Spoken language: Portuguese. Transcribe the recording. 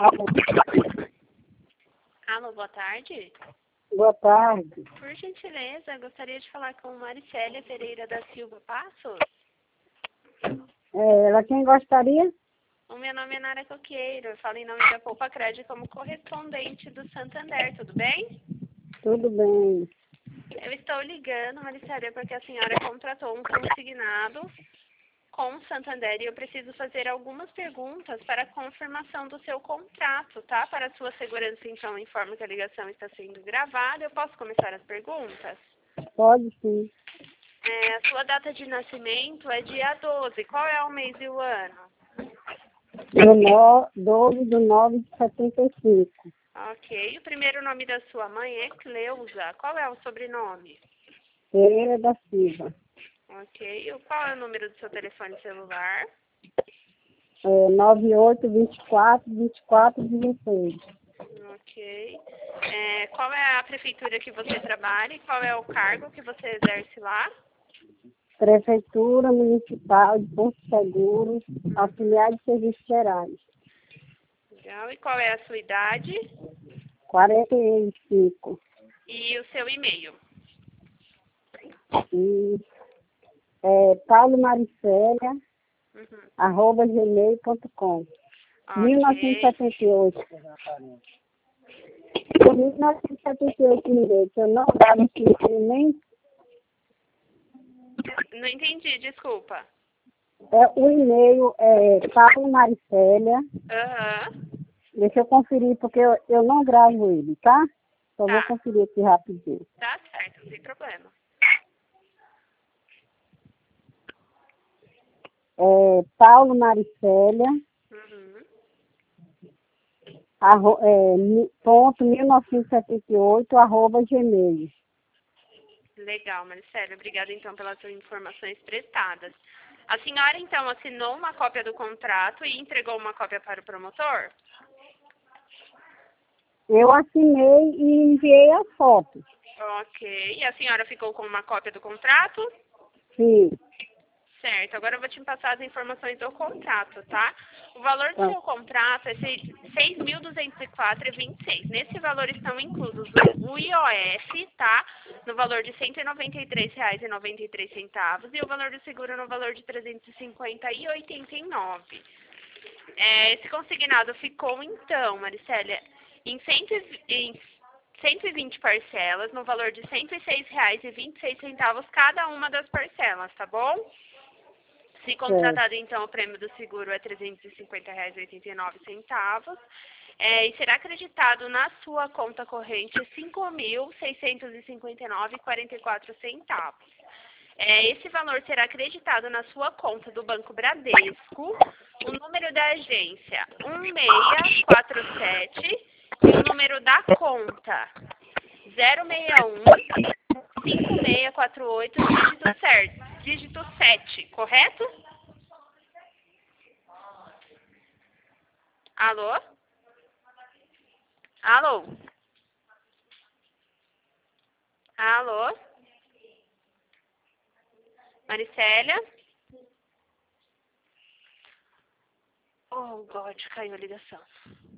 Alô, Alô, boa tarde. boa tarde. Por gentileza, gostaria de falar com Maricélia Pereira da Silva Passos. Ela quem gostaria? O meu nome é Nara Coqueiro. Eu falo em nome da Poupa Crédito como correspondente do Santander, tudo bem? Tudo bem. Eu estou ligando, Maricélia, porque a senhora contratou um consignado com o Santander e eu preciso fazer algumas perguntas para a confirmação do seu contrato, tá? Para a sua segurança, então, informo que a ligação está sendo gravada. Eu posso começar as perguntas? Pode sim. A sua data de nascimento é dia 12. Qual é o mês e o ano? 12/9/75. Ok. O primeiro nome da sua mãe é Cleusa. Qual é o sobrenome? Pereira da Silva. Ok. Qual é o número do seu telefone celular? 98242416. Ok. Qual é a prefeitura que você trabalha e qual é o cargo que você exerce lá? Prefeitura Municipal de Porto Seguro, auxiliar de serviços gerais. Legal. E qual é a sua idade? 45. E o seu e-mail? E Paulo Maricélia, @gmail.com. Ok. 1978. 1978, ninguém, que eu não dava esse nem. Não entendi, desculpa. O e-mail é Paulo Maricélia. Aham. Deixa eu conferir, porque eu não gravo ele, tá? Só vou Tá. conferir aqui rapidinho. Tá certo, não tem problema. Paulo Maricélia, Uhum. ponto 1978, @gmail. Legal, Maricela. Obrigada, então, pelas suas informações prestadas. A senhora, então, assinou uma cópia do contrato e entregou uma cópia para o promotor? Eu assinei e enviei as fotos. Ok. E a senhora ficou com uma cópia do contrato? Sim. Certo. Agora eu vou te passar as informações do contrato, tá? O valor do Tá. seu contrato é 6.204,26. Nesse valor estão inclusos o IOF, tá? No valor de R$ 193,93 e o valor do seguro no valor de R$ 350,89. Esse consignado ficou, então, Maricélia, em 120 parcelas, no valor de R$ 106,26 cada uma das parcelas, tá bom? Se contratado, então, o prêmio do seguro é R$ 350,89. E será acreditado na sua conta corrente R$ 5.659,44. Esse valor será acreditado na sua conta do Banco Bradesco. O número da agência 1647 e o número da conta 061 5648, dígito 7, correto? Alô? Alô? Alô? Maricélia? Oh, God, caiu a ligação.